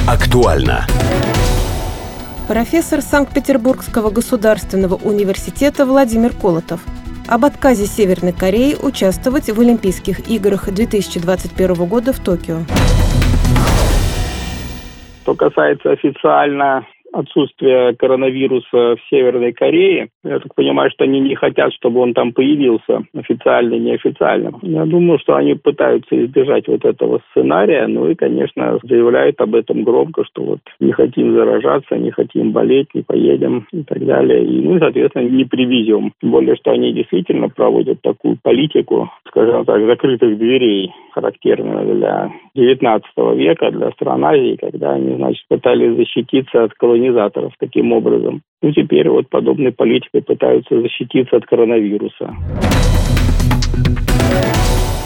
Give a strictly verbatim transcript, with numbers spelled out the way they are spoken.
Актуально. Профессор Санкт-Петербургского государственного университета Владимир Колотов об отказе Северной Кореи участвовать в Олимпийских играх две тысячи двадцать первого года в Токио. Что касается официально отсутствия коронавируса в Северной Корее, я так понимаю, что они не хотят, чтобы он там появился, официально и неофициально. Я думаю, что они пытаются избежать вот этого сценария, ну и, конечно, заявляют об этом громко, что вот не хотим заражаться, не хотим болеть, не поедем и так далее. И, ну и, соответственно, не привезем. Тем более, что они действительно проводят такую политику, скажем так, закрытых дверей, характерную для девятнадцатого века, для стран Азии, когда они, значит, пытались защититься от колонизаторов таким образом. Ну, теперь вот подобной политикой пытаются защититься от коронавируса.